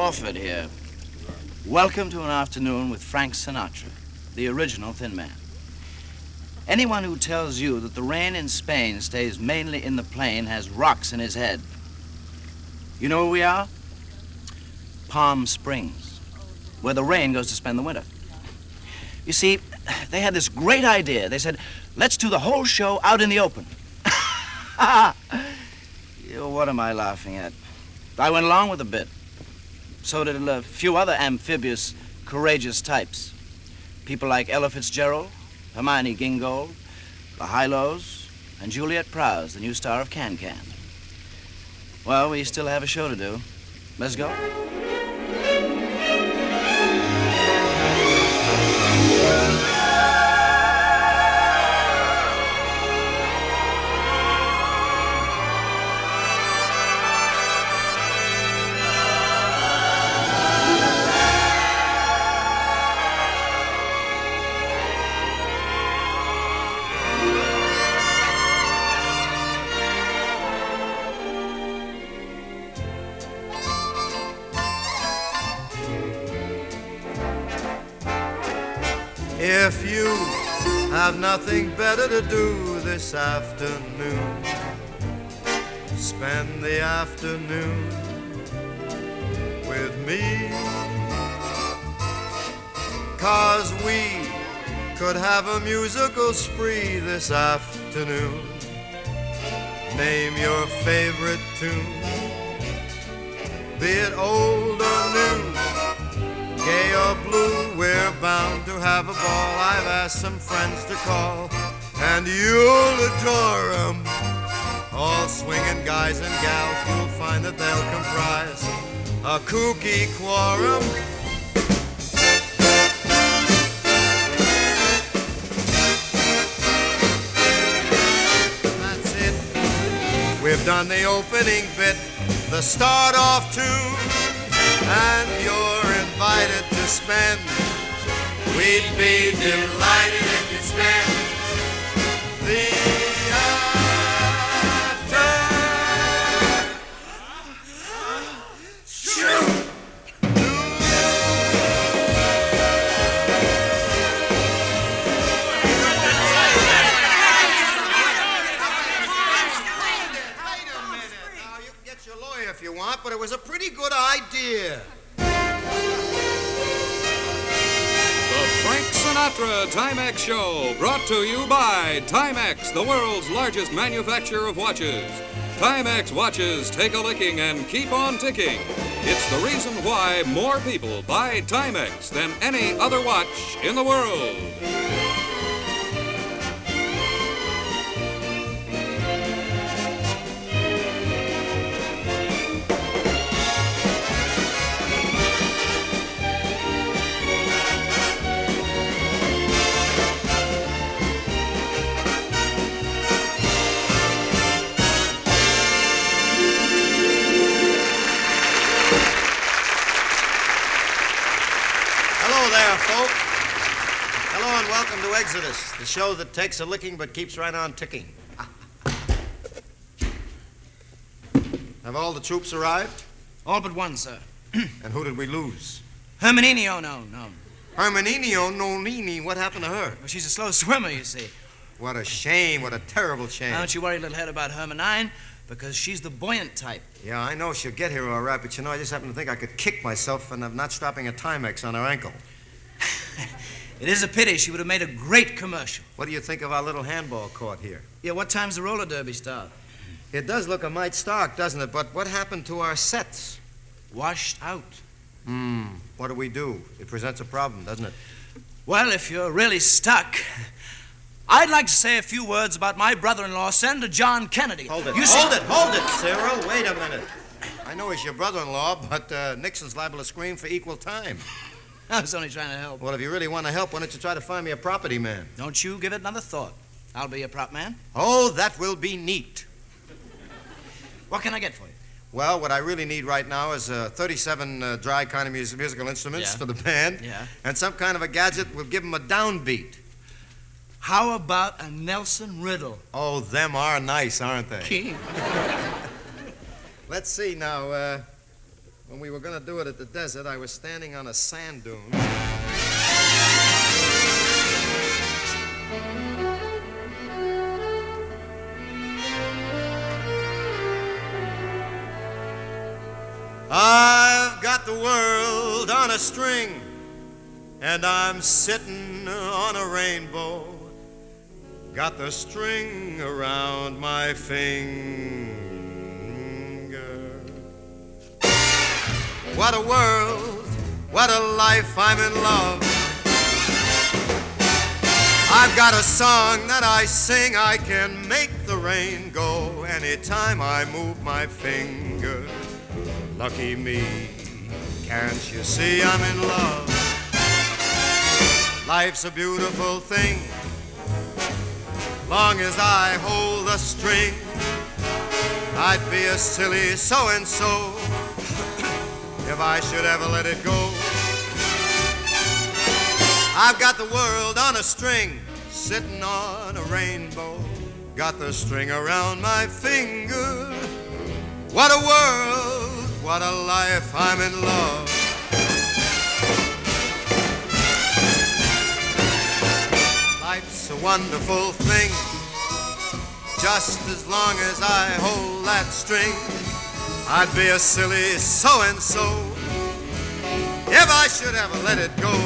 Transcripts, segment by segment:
Orford here. Welcome to an afternoon with Frank Sinatra, the original Thin Man. Anyone who tells you that the rain in Spain stays mainly in the plain has rocks in his head. You know where we are? Palm Springs, where the rain goes to spend the winter. You see, they had this great idea. They said, let's do the whole show out in the open. What am I laughing at? I went along with the bit. So did a few other amphibious, courageous types. People like Ella Fitzgerald, Hermione Gingold, the Hi-Lo's, and Juliet Prowse, the new star of Can-Can. Well, we still have a show to do. Let's go. If you have nothing better to do this afternoon, spend the afternoon with me. 'Cause we could have a musical spree this afternoon. Name your favorite tune, be it old or new, gay or blue, we're bound to have a ball. I've asked some friends to call, and you'll adore 'em. All swinging guys and gals, you'll find that they'll comprise a kooky quorum. That's it. We've done the opening bit, the start-off tune, and you're invited to spend. We'd be delighted if you'd spend the if you want, but it was a pretty good idea. The Frank Sinatra Timex Show, brought to you by Timex, the world's largest manufacturer of watches. Timex watches take a licking and keep on ticking. It's the reason why more people buy Timex than any other watch in the world. Hello and welcome to Exodus, the show that takes a licking but keeps right on ticking. Have all the troops arrived? All but one, sir. And who did we lose? Herminio, no. Herminio Nonini, what happened to her? Well, she's a slow swimmer, you see. What a shame, what a terrible shame. Now, don't you worry, little head, about Herminine, because she's the buoyant type. Yeah, I know she'll get here all right, but I just happen to think I could kick myself and of not strapping a Timex on her ankle. It is a pity. She would have made a great commercial. What do you think of our little handball court here? Yeah, what time's the roller derby start? It does look a mite stark, doesn't it? But what happened to our sets? Washed out. What do? It presents a problem, doesn't it? Well, if you're really stuck, I'd like to say a few words about my brother-in-law, Senator John Kennedy. Hold it, Cyril. Wait a minute. I know he's your brother-in-law, but Nixon's liable to scream for equal time. I was only trying to help. Well, if you really want to help, why don't you try to find me a property man? Don't you give it another thought. I'll be your prop man. Oh, that will be neat. What can I get for you? Well, what I really need right now is 37 dry kind of musical instruments for the band. Yeah. And some kind of a gadget will give them a downbeat. How about a Nelson Riddle? Oh, them are nice, aren't they? King. Let's see now. When we were going to do it at the desert, I was standing on a sand dune. I've got the world on a string, and I'm sitting on a rainbow. Got the string around my finger. What a world, what a life, I'm in love. I've got a song that I sing, I can make the rain go anytime I move my finger. Lucky me, can't you see I'm in love? Life's a beautiful thing, long as I hold the string. I'd be a silly so-and-so if I should ever let it go. I've got the world on a string, sitting on a rainbow. Got the string around my finger. What a world, what a life, I'm in love. Life's a wonderful thing, just as long as I hold that string. I'd be a silly so-and-so if I should ever let it go.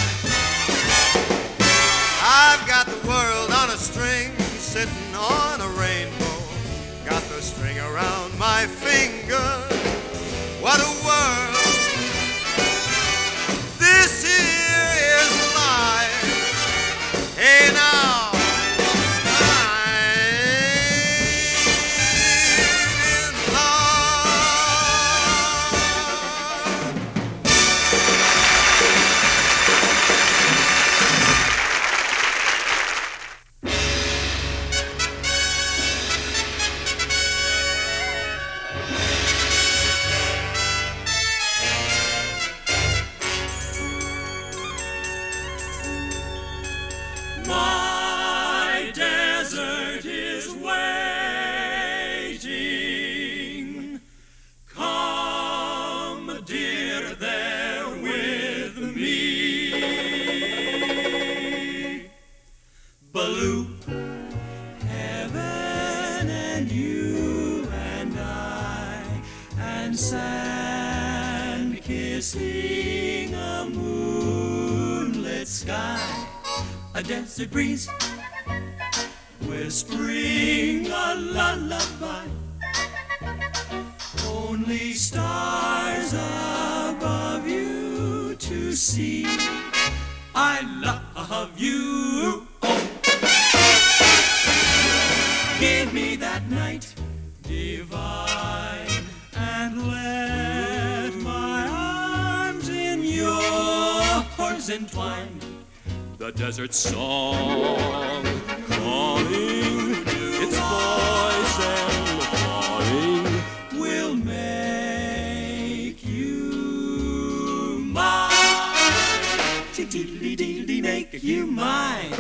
I've got the world on a string, sitting on a rainbow. Got the string around my finger. What a world, this here is life. Hey now, kissing a moonlit sky, a desert breeze whispering a lullaby. Only stars above you to see. I love you. Oh. Give me that night divine and let my arms in yours entwine. The desert song calling, its voice and calling will make you mine. Tiddly-diddly, make you mine.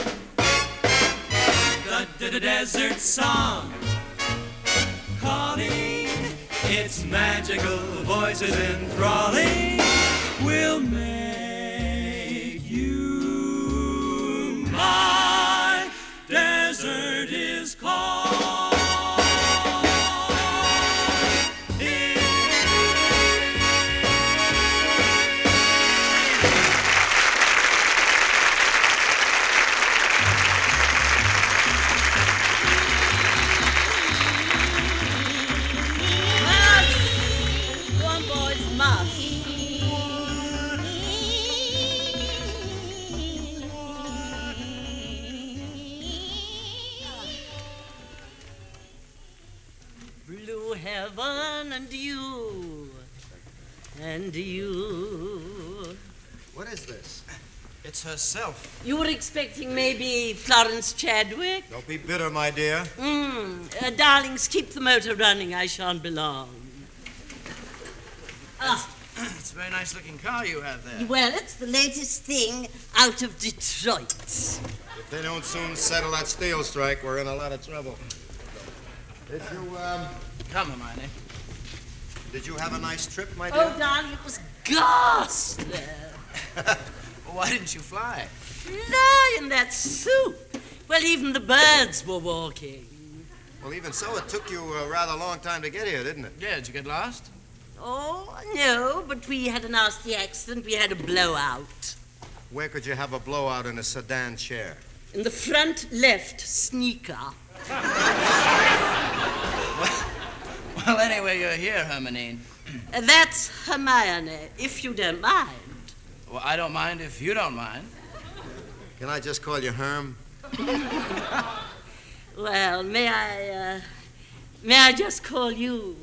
The desert song calling, its magical voices enthralling will make you my desert is called. Heaven and you. What is this? It's herself. You were expecting maybe Florence Chadwick? Don't be bitter, my dear. Darlings, keep the motor running. I shan't be long. It's a very nice looking car you have there. Well, it's the latest thing out of Detroit. If they don't soon settle that steel strike, we're in a lot of trouble. Did you, Come, Hermione. Did you have a nice trip, my dear? Oh, darling, it was ghastly. Why didn't you fly? Fly in that suit. Well, even the birds were walking. Well, even so, it took you a rather long time to get here, didn't it? Yeah, did you get lost? Oh, no, but we had a nasty accident. We had a blowout. Where could you have a blowout in a sedan chair? In the front left sneaker. Well, anyway, you're here, Hermione. That's Hermione, if you don't mind. Well, I don't mind if you don't mind. Can I just call you Herm? Well, may I just call you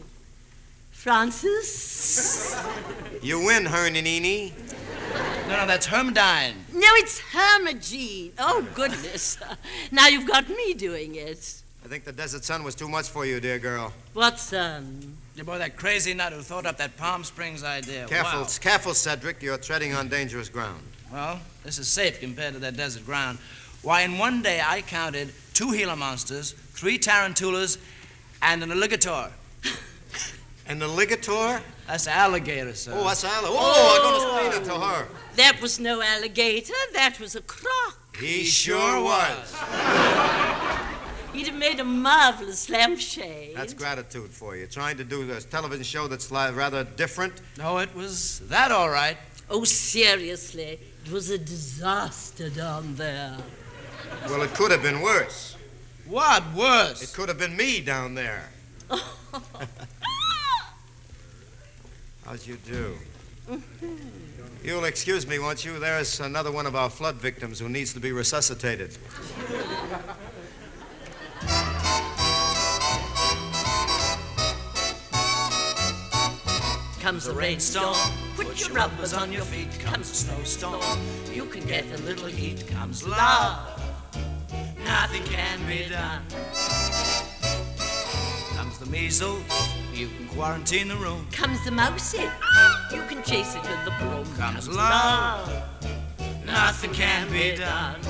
Francis? You win, Hernanini. No, that's Hermdine. No, it's Hermogene. Oh, goodness. Now you've got me doing it. I think the desert sun was too much for you, dear girl. What's, You boy, that crazy nut who thought up that Palm Springs idea. Careful, Wow. careful, Cedric. You're treading on dangerous ground. Well, this is safe compared to that desert ground. Why, in one day I counted 2 Gila monsters, 3 tarantulas, and an alligator. And the ligator? That's an alligator, sir. Oh, that's alligator. Oh, I'm going to explain it to her. That was no alligator. That was a croc. He sure was. He'd have made a marvelous lampshade. That's gratitude for you. Trying to do this television show that's rather different. No, it was that all right. Oh, seriously. It was a disaster down there. Well, it could have been worse. What worse? It could have been me down there. How'd you do? You'll excuse me, won't you? There's another one of our flood victims who needs to be resuscitated. Comes the rainstorm, put your rubbers on your feet. Comes the snowstorm, you can get a little heat. Comes love, nothing can be done. Comes the measles, you can quarantine the room. Comes the mousey, you can chase it with the broom. Comes love, nothing can be done.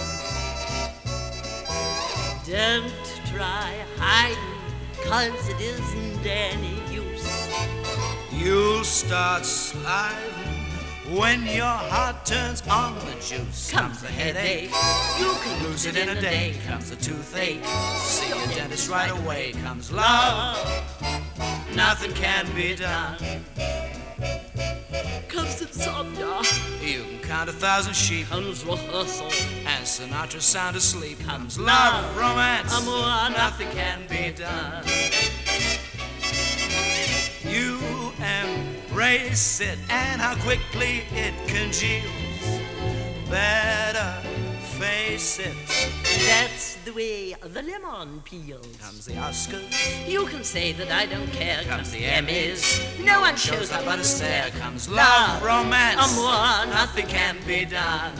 Don't try hiding, 'cause it isn't any use. You'll start sliding when your heart turns on the juice. Comes the headache, you can lose it in a day. Comes the toothache, see your dentist right away. Comes love, nothing can be done. Comes insomnia, You can count 1,000 sheep comes rehearsal. and Sinatra's sound asleep. Comes love, romance, Amour, nothing can be done. You embrace it and how quickly it congeals. Better face it. That's the way the lemon peels. Comes the Oscars, You can say that I don't care. comes the Emmys. No one shows up but a stare. stare. Comes love, romance, Amour, nothing can be done.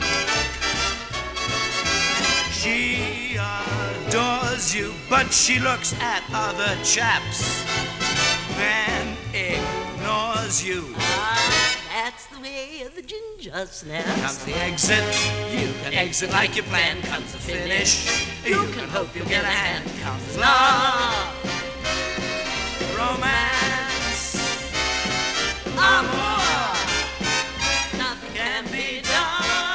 She adores you, but she looks at other chaps, then ignores you. That's the way the ginger snaps. Comes the exit, you can exit like you planned. Comes the finish, you can hope you'll get a hand. Comes love, romance, amour, nothing can be done.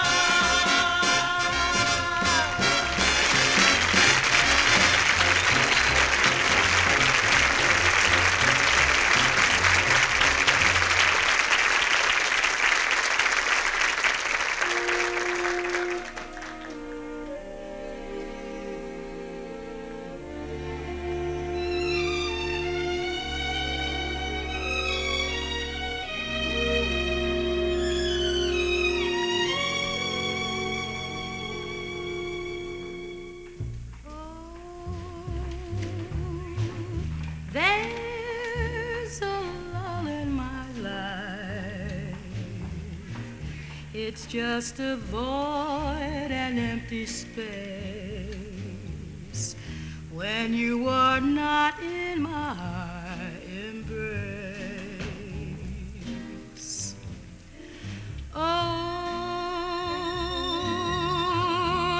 There's a lull in my life. It's just a void and empty space when you are not in my embrace. Oh,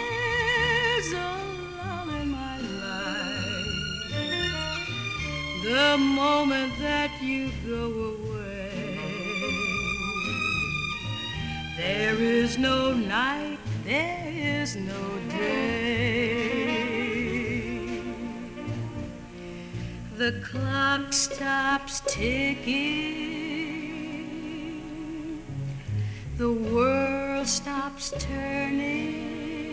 there's a lull in my life. The the moment that you go away. There is no night, there is no day. The clock stops ticking, the world stops turning.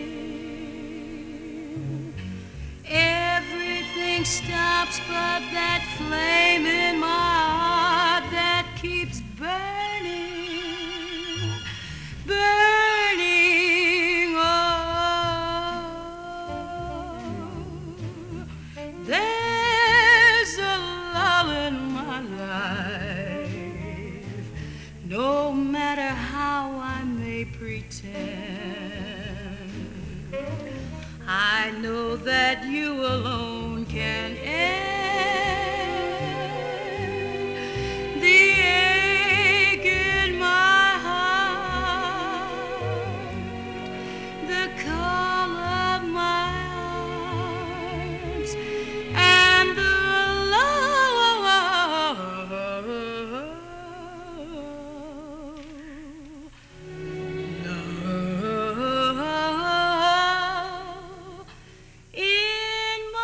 Everything stops but that flame in my heart that keeps burning, burning. Oh, there's a lull in my life, no matter how I may pretend. I know that you alone can end the ache in my heart, the call of my arms, and the in my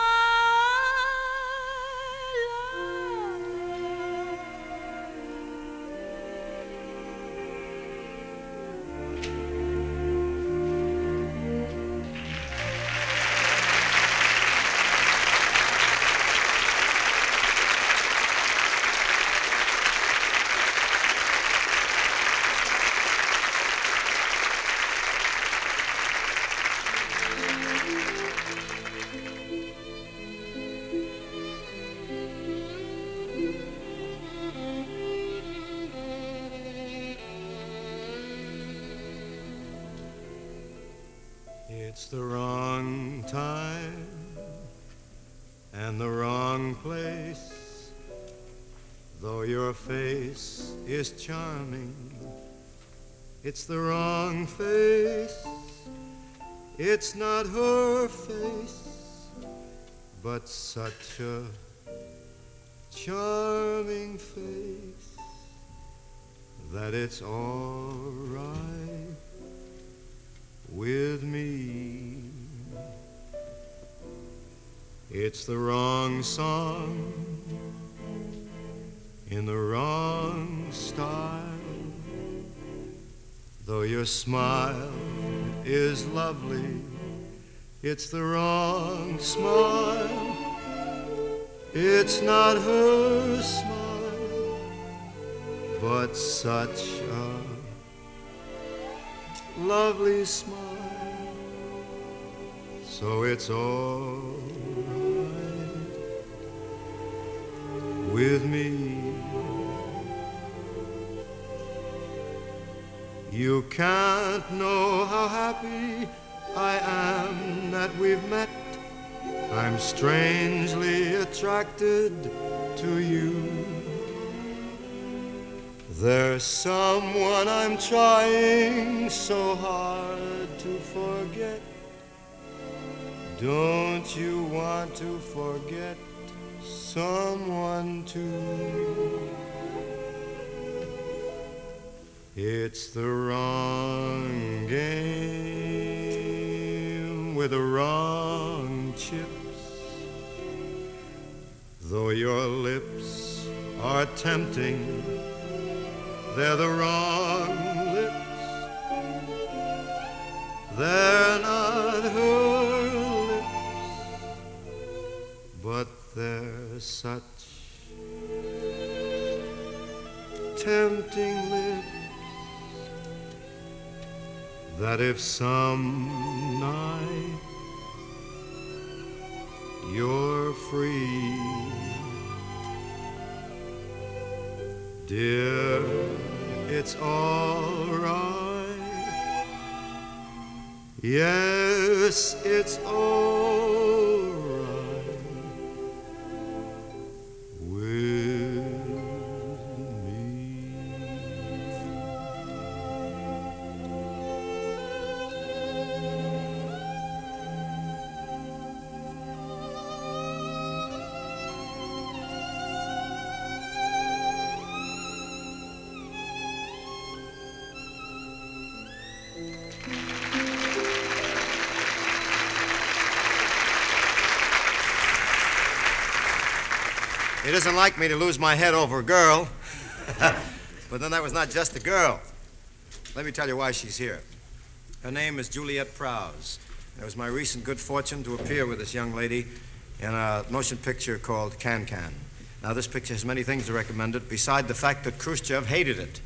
It's the wrong time and the wrong place. Though your face is charming, it's the wrong face. It's not her face, but such a charming face that it's all right with me. It's the wrong song in the wrong style. Though your smile is lovely, it's the wrong smile. It's not her smile, but such a lovely smile. So it's all right with me. You can't know how happy I am that we've met. I'm strangely attracted to you. There's someone I'm trying so hard to forget. Don't you want to forget someone too? It's the wrong game with the wrong chips. Though your lips are tempting, they're the wrong lips. They're not her lips, but they're such tempting lips that if some night you're free, dear, it's all right. Yes, it's all right with me. It isn't like me to lose my head over a girl. But then that was not just a girl. Let me tell you why she's here. Her name is Juliet Prowse. It was my recent good fortune to appear with this young lady in a motion picture called Can-Can. Now, this picture has many things to recommend it, beside the fact that Khrushchev hated it.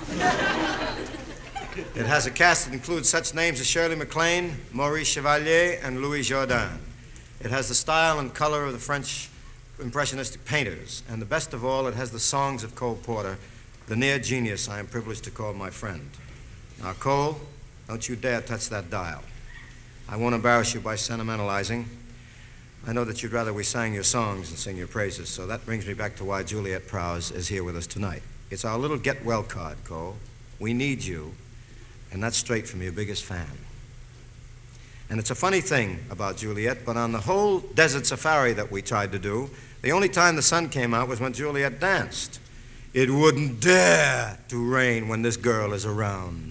It has a cast that includes such names as Shirley MacLaine, Maurice Chevalier, and Louis Jourdain. It has the style and color of the French impressionistic painters. And the best of all, it has the songs of Cole Porter, the near genius I am privileged to call my friend. Now, Cole, don't you dare touch that dial. I won't embarrass you by sentimentalizing. I know that you'd rather we sang your songs than sing your praises, so that brings me back to why Juliet Prowse is here with us tonight. It's our little get-well card, Cole. We need you, and that's straight from your biggest fan. And it's a funny thing about Juliet, but on the whole desert safari that we tried to do, the only time the sun came out was when Juliet danced. It wouldn't dare to rain when this girl is around.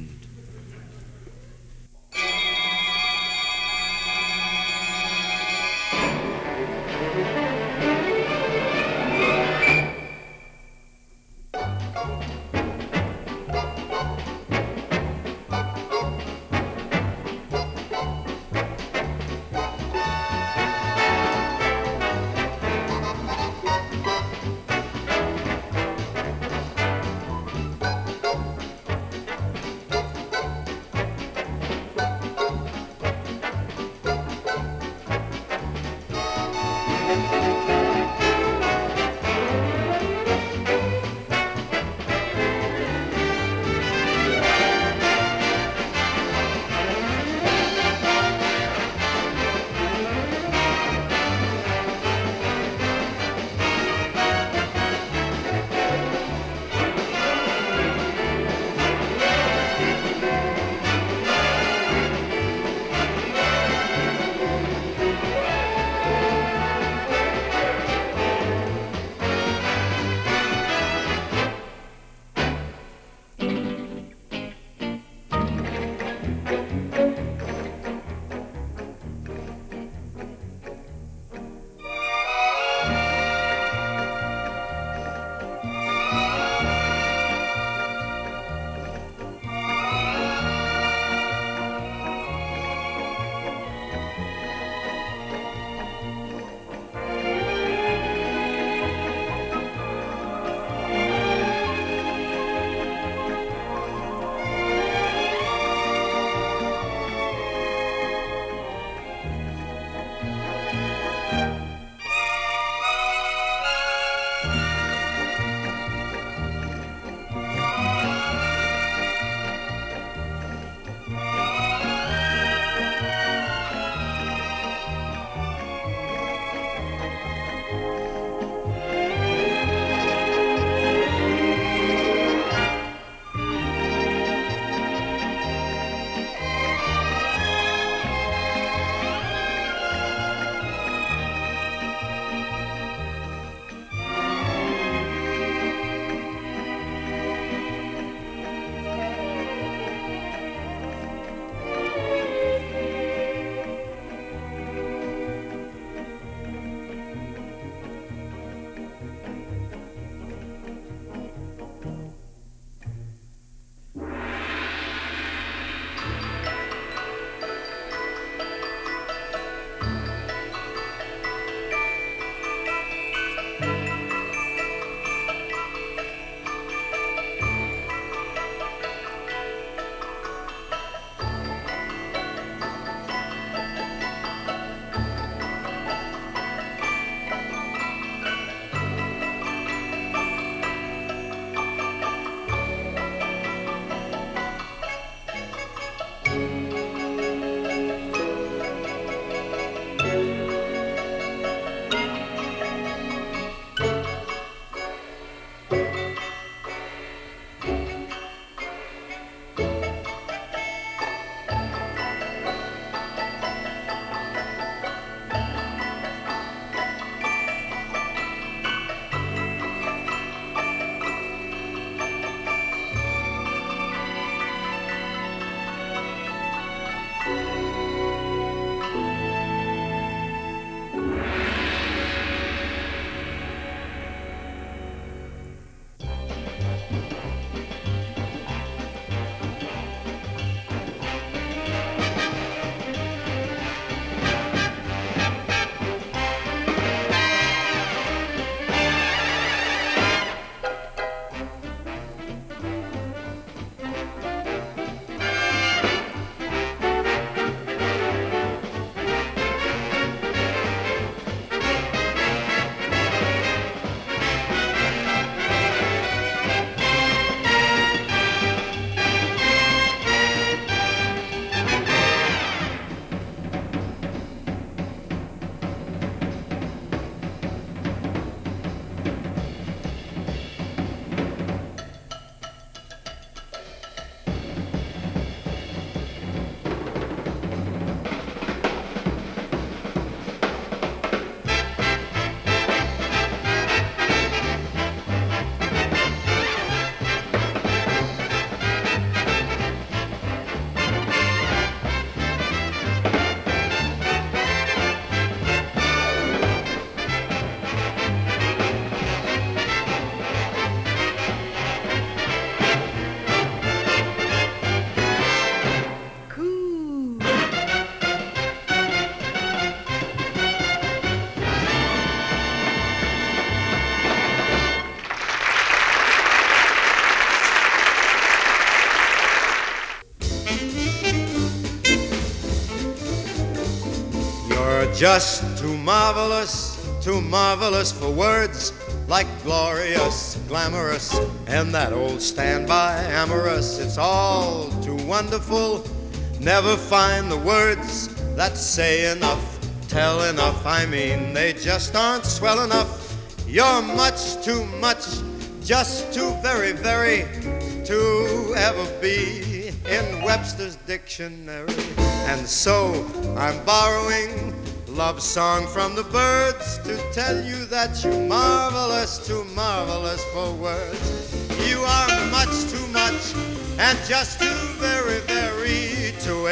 just too marvelous for words, like glorious, glamorous, and that old standby amorous. It's all too wonderful. Never find the words that say enough, tell enough. I mean, they just aren't swell enough. You're much, just too very, to ever be in Webster's dictionary. And so I'm borrowing love song from the birds to tell you that you're marvelous, too marvelous for words. You are much too much and just too very to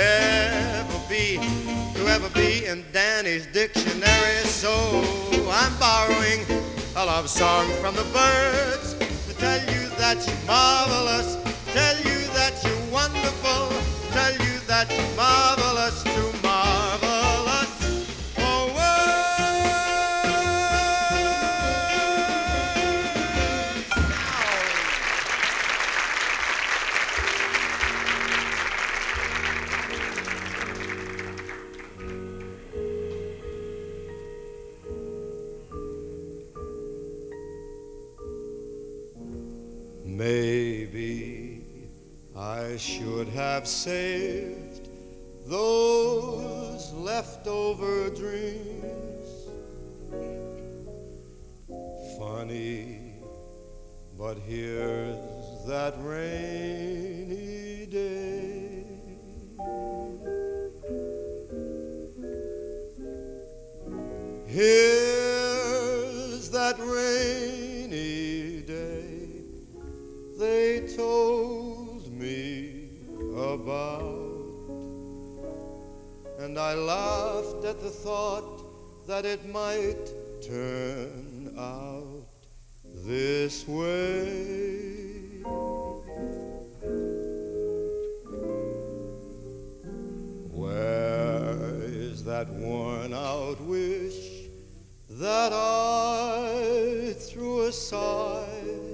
ever be in Danny's dictionary. So I'm borrowing a love song from the birds to tell you that you're marvelous, tell you that you're wonderful, tell you that you're marvelous, too marvelous for Maybe I should have saved those leftover dreams. Funny, but here's that rainy day. Here's that rainy day they told me about, and I laughed at the thought that it might turn out this way. Where is that worn-out wish that I threw aside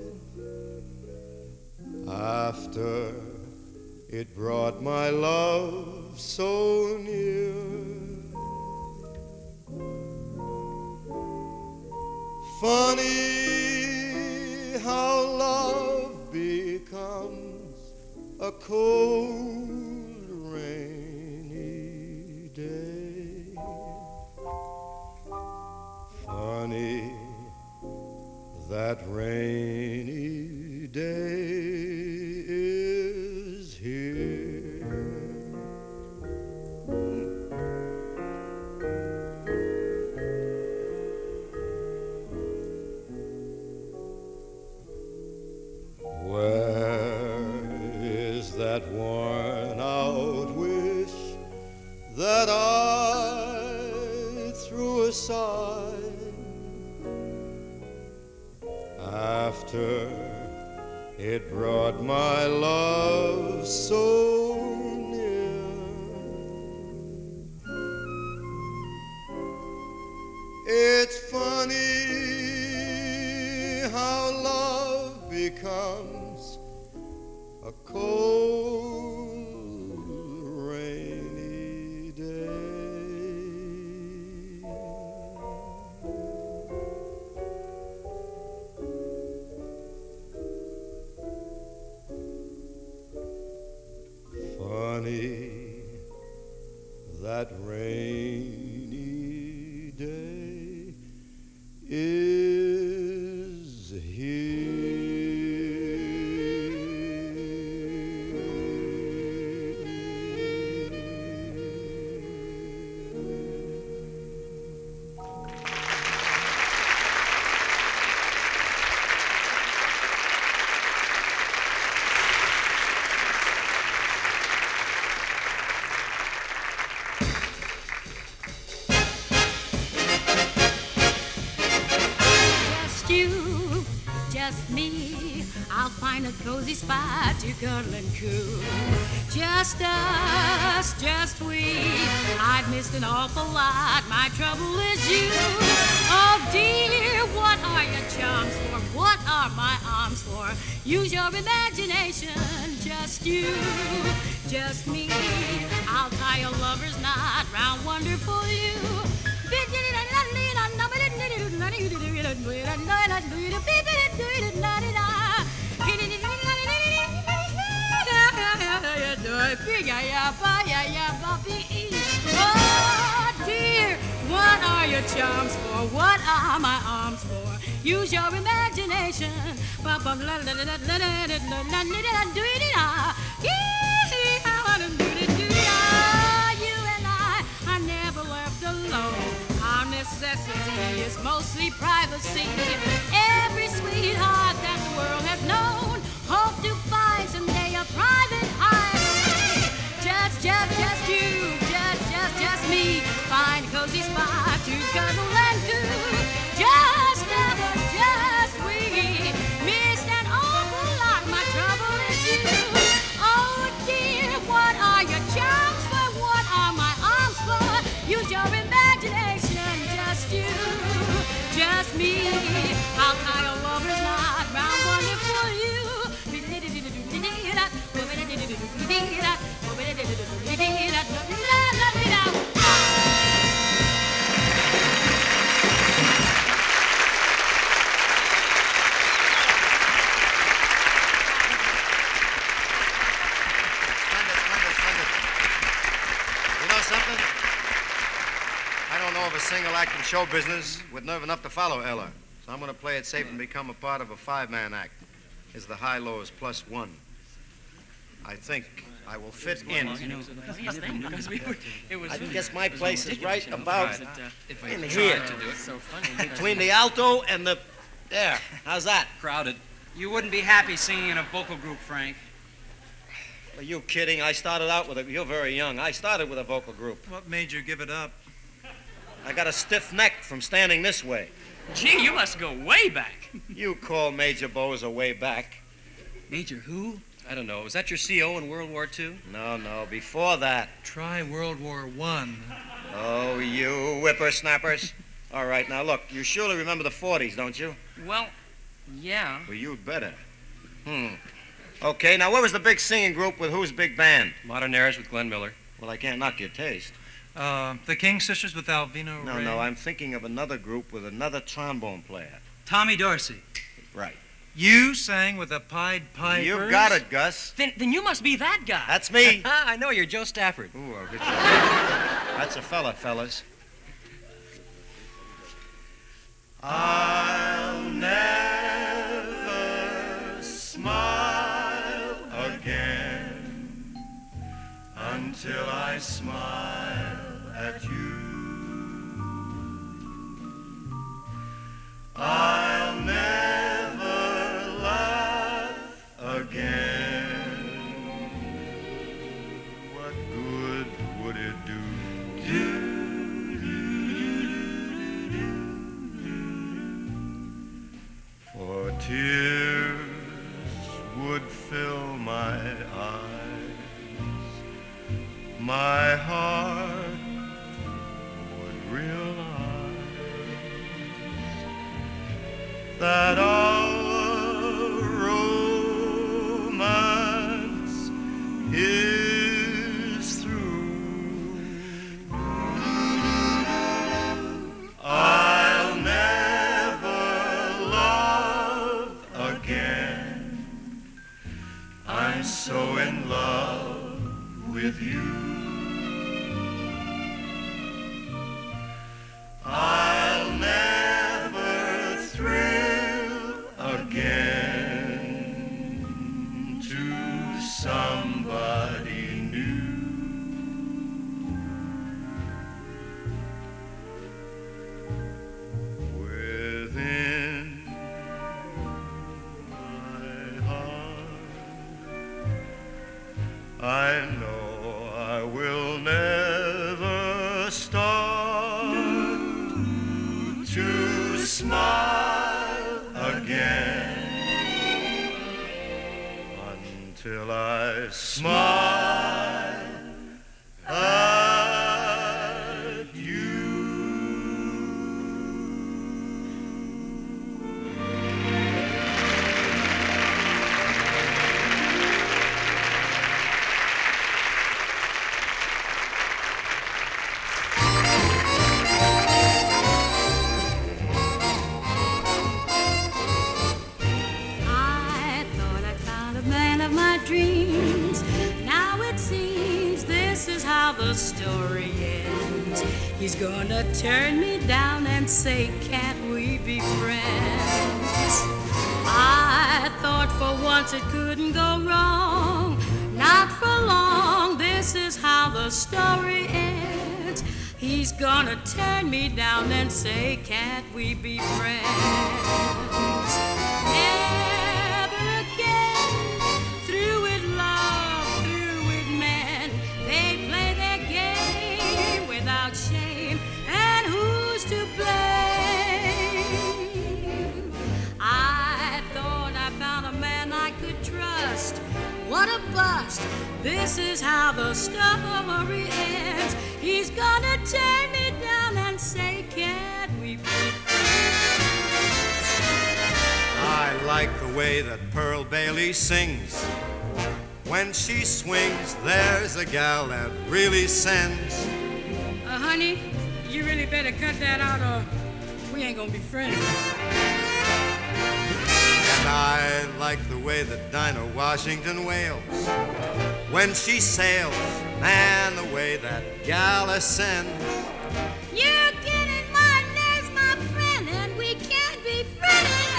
after it brought my love so near? Funny how love becomes a cold, rainy day. Funny that rainy day is here. Where is that worn-out wish that I threw aside after it brought my love so near? It's funny how love becomes a cold, rainy day. Funny that rainy day is here. Just you, just me. I'll find a cozy spot to cuddle and coo. Just us, just we. I've missed an awful lot. My trouble is you. Oh dear, what are your charms for? What are my arms for? Use your imagination. Just you, just me. I'll tie a lover's knot round wonderful you. Oh dear, what are your charms for? What are my arms for? Use your imagination. You and I are never left alone. Our necessity is mostly privacy. Every sweetheart that the world has known hope to find someday a private hideaway. Just you, just me. Find a cozy spot to cuddle and do. Just we. Missed an awful lot. My trouble is you. Oh dear, what are your charms for? What are my arms for? Use your imagination. Just you, just me. I'll tie a lover's knot round wonderful you. Single act in show business with nerve enough to follow Ella. So I'm going to play it safe and become a part of a five-man act. Is the high-lows +1. I think I will fit in. I guess my place is right about in here. Between the alto and the... There. How's that? Crowded. You wouldn't be happy singing in a vocal group, Frank. Are you kidding? I started out with a... You're very young. I started with a vocal group. What made you give it up? I got a stiff neck from standing this way. Gee, you must go way back. You call Major Bowes a way back. Major who? I don't know. Was that your CO in World War II? No, before that. Try World War I. Oh, you whippersnappers. All right, now look, you surely remember the 40s, don't you? Well, yeah. Well, you'd better. Okay, now what was the big singing group with whose big band? Modern Airs with Glenn Miller. Well, I can't knock your taste. The King Sisters with Alvino Ray. No, I'm thinking of another group with another trombone player. Tommy Dorsey. Right. You sang with the Pied Pipers? You got it, Gus. Then you must be that guy. That's me. I know, you're Joe Stafford. Ooh, good job. That's a fella, fellas. I'll never smile again until I smile at you. I'll never laugh again. What good would it do? For tears would fill my eyes, my heart would realize that our romance is through. I'll never love again. I'm so in love with you. I'll never thrill again to somebody new. Within my heart, I know I will never start to smile again until I smile at you. how the story ends. He's gonna turn me down and say, can't we be friends? I thought for once it couldn't go wrong. Not for long, this is how the story ends. He's gonna turn me down and say, can't we be friends? Never again, through with love, through with men. They play their game without shame, and who's to blame? I thought I found a man I could trust. What a bust! This is how the story ends. He's gonna turn me down and say, can't we be friends? I like the way that Pearl Bailey sings. When she swings, there's a gal that really sends. Honey, you really better cut that out or we ain't gonna be friends. And I like the way that Dinah Washington wails when she sails, and the way that gal ascends. You're getting my nerves, my friend, and we can't be friends.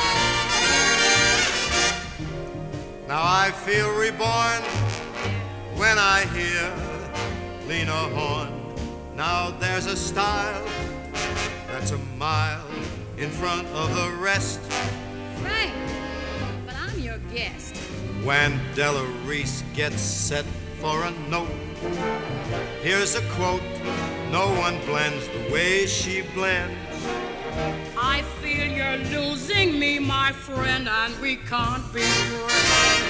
Now I feel reborn when I hear Lena Horne. Now there's a style that's a mile in front of the rest. Frank, but I'm your guest. When Della Reese gets set for a note, here's a quote: no one blends the way she blends. I feel you're losing me, my friend, and we can't be friends.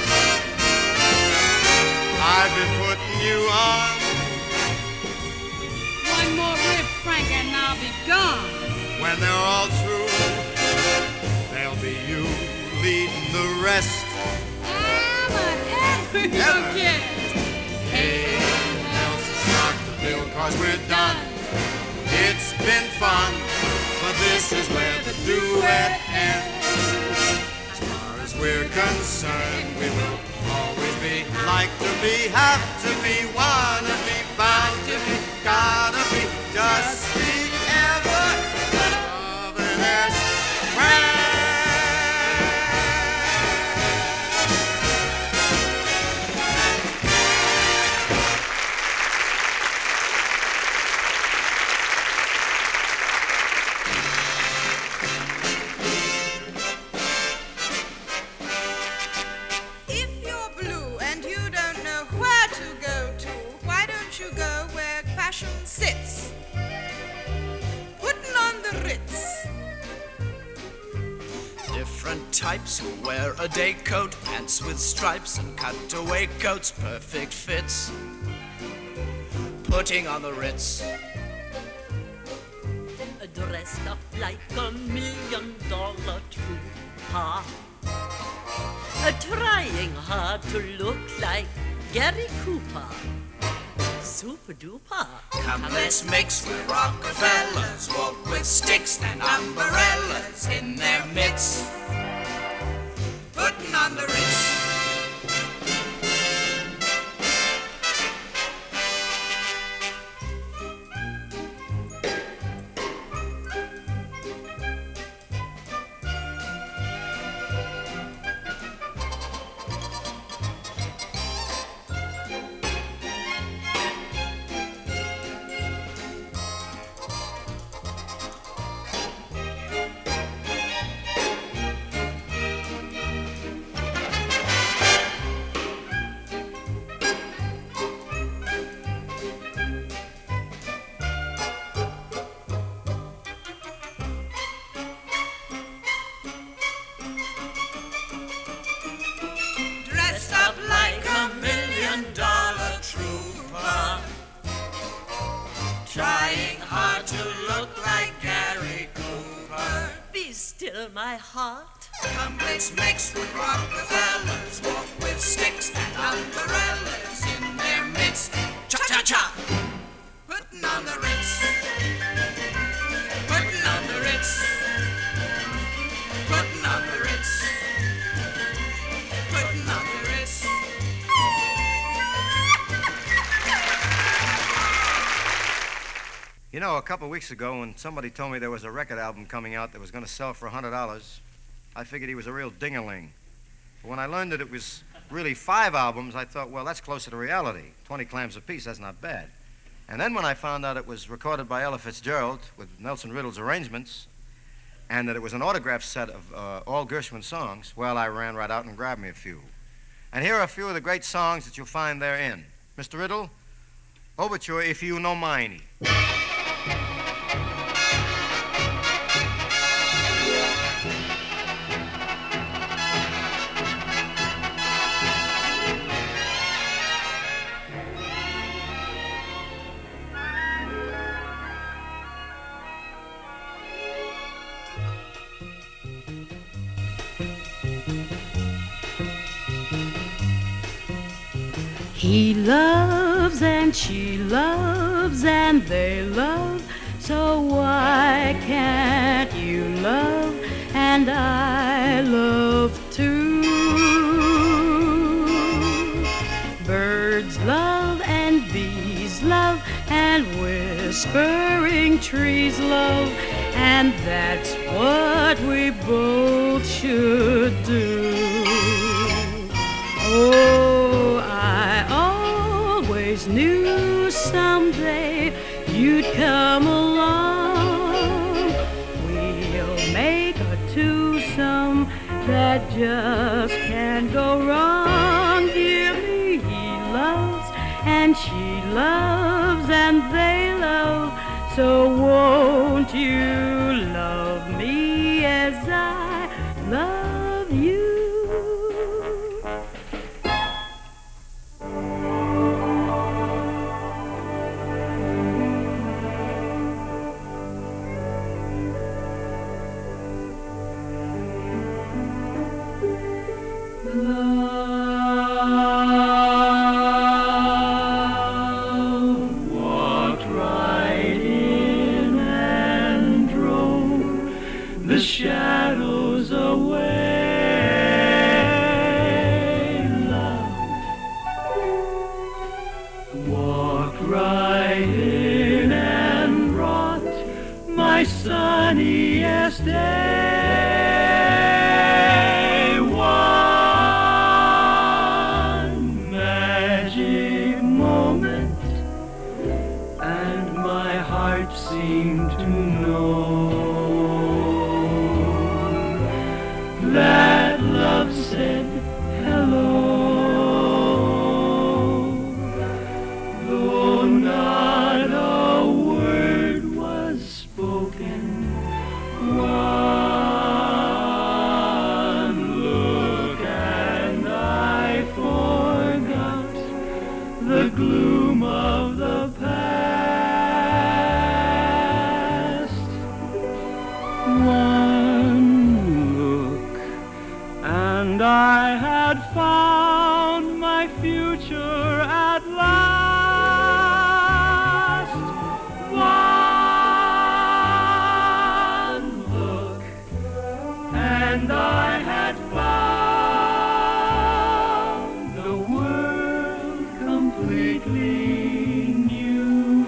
I've been putting you on. One more rib, Frank, and I'll be gone. When they're all through, there'll be you leading the rest. Ever your guest. Hey, Nelson's not the bill, 'cause we're done. It's been fun, but this is where the duet ends. As far as we're concerned, we will always be, like to be, have to be, wanna be, bound to be, gotta be, just be, ever, love and as friends. Sits, putting on the Ritz. Different types who wear a day coat, pants with stripes and cutaway coats, perfect fits. Putting on the Ritz. Dressed up like $1 million trooper, trying hard to look like Gary Cooper. Super duper. Come, let's mix with Rockefellers, walk with sticks and umbrellas in their midst. Putting on the Ritz. My heart. Come, let's mix with Rockefellers, walk with sticks and umbrellas in their midst. Cha-cha-cha! Putting on the Ritz. Putting on the Ritz. Putting on the Ritz. Putting on the Ritz. know, a couple of weeks ago when somebody told me there was a record album coming out that was going to sell for $100, I figured he was a real ding-a-ling. But when I learned that it was really 5 albums, I thought, well, that's closer to reality. 20 clams apiece, that's not bad. And then when I found out it was recorded by Ella Fitzgerald with Nelson Riddle's arrangements, and that it was an autograph set of all Gershwin songs, well, I ran right out and grabbed me a few. And here are a few of the great songs that you'll find therein. Mr. Riddle, Overture, If You No Miney. He loves and she loves and they love, so why can't you love and I love too? Birds love and bees love and whispering trees love, and that's what we both should do. Oh, I always knew someday you'd come along. We'll make a twosome that just can't go wrong. Dear me, he loves and she loves and they love, so won't you love me as I love you? Shadows away, love. Walked right in and brought my sunniest day. One magic moment, and my heart seemed to know that love said hello, though not a word was spoken. One look and I forgot the gloom of the past. And I had found my future at last. One look, and I had found the world completely new.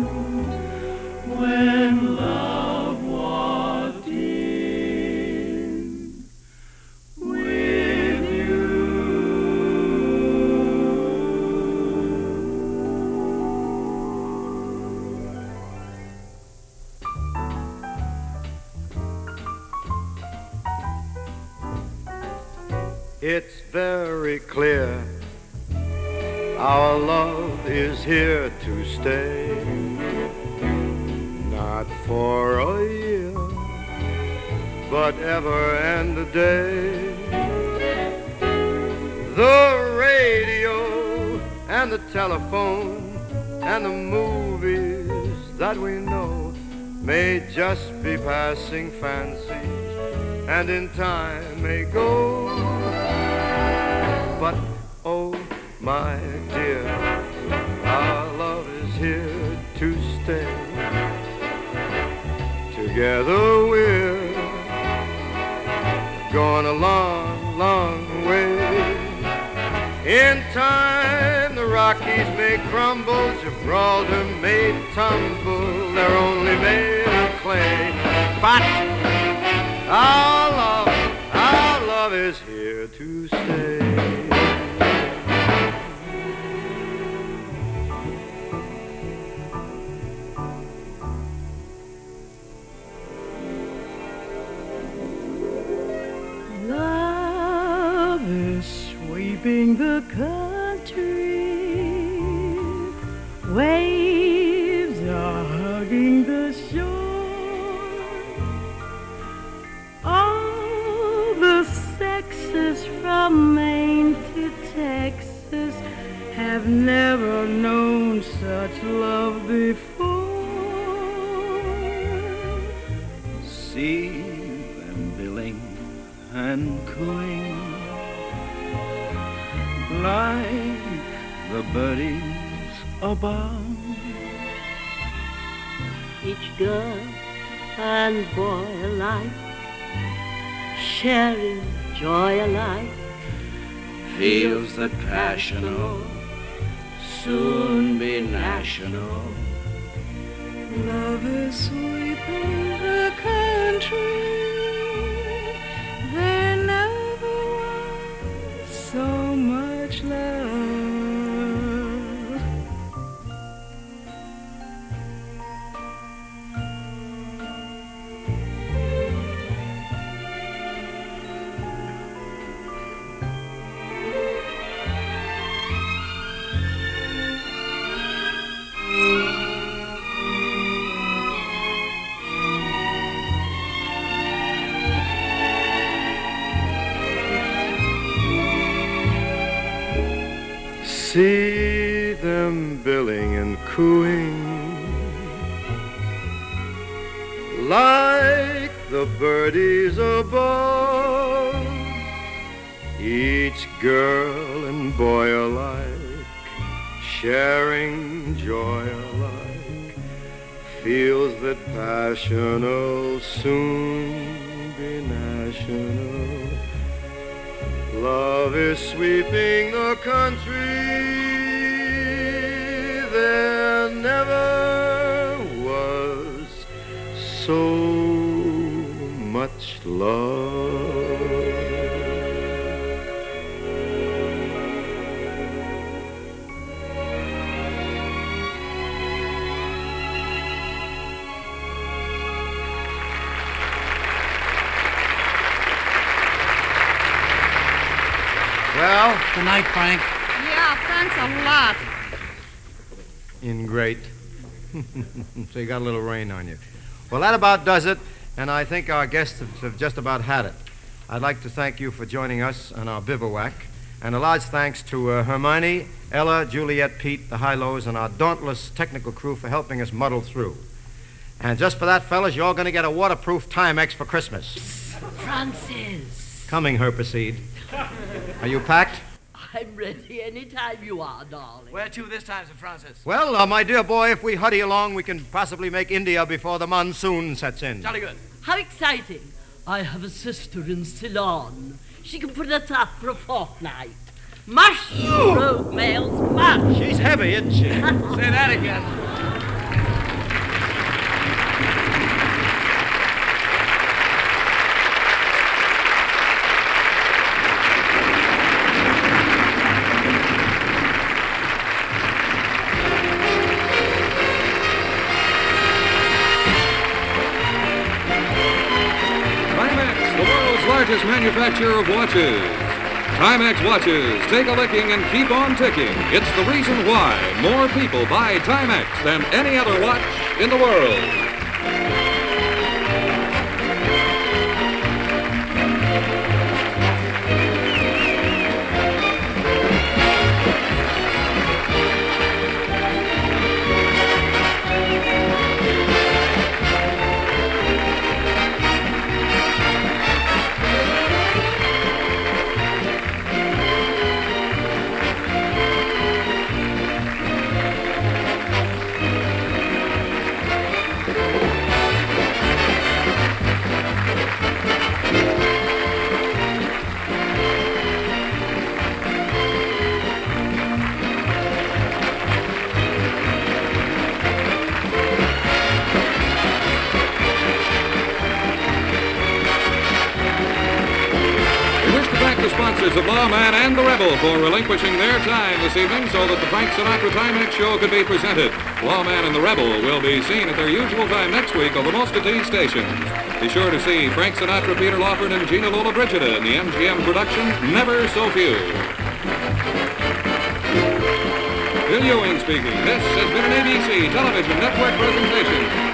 When love walked in with you. It's very clear our love is here to stay. Not for a year, but ever and a day. The radio and the telephone and the movies that we know may just be passing fancies and in time may go. But oh my dear, our love is here to stay. Together we're gone a long, long way. In time the Rockies may crumble, Gibraltar may tumble, they're only made of clay. But our love is here to stay. Love is sweeping the country. Waves are hugging the shore. All the sexes from Maine to Texas have never known such love before. See them billing and cooing like the birdies above. Each girl and boy alike, sharing joy alike, Feels that passional soon be national. Love is sweeping the country. There never was so much love. See them billing and cooing like the birdies above. Each girl and boy alike, sharing joy alike, feels that passion'll soon be national. Love is sweeping the country. There never was so much love. Well, Good night, Frank. Yeah, thanks a lot. in great. So you got a little rain on you. Well, that about does it, and I think our guests have just about had it. I'd like to thank you for joining us on our bivouac, and a large thanks to Hermione, Ella, Juliet, Pete, the High-Lows, and our dauntless technical crew for helping us muddle through. And just for that, fellas, you're all going to get a waterproof Timex for Christmas. Francis, Coming, Herpeseed. Are you packed? I'm ready anytime you are, darling. Where to this time, Sir Francis? Well, my dear boy, if we huddy along, we can possibly make India before the monsoon sets in. Jolly good. How exciting. I have a sister in Ceylon. She can put us up for a fortnight. Mush, rogue males, mush. She's heavy, isn't she? Say that again. Largest manufacturer of watches. Timex watches take a licking and keep on ticking. It's the reason why more people buy Timex than any other watch in the world. sponsors of Lawman and the Rebel for relinquishing their time this evening so that the Frank Sinatra Timex show could be presented. Lawman and the Rebel will be seen at their usual time next week over most of these stations. Be sure to see Frank Sinatra, Peter Lawford, and Gina Lola Brigida in the MGM production, Never So Few. Bill Ewing speaking. This has been an ABC television network presentation.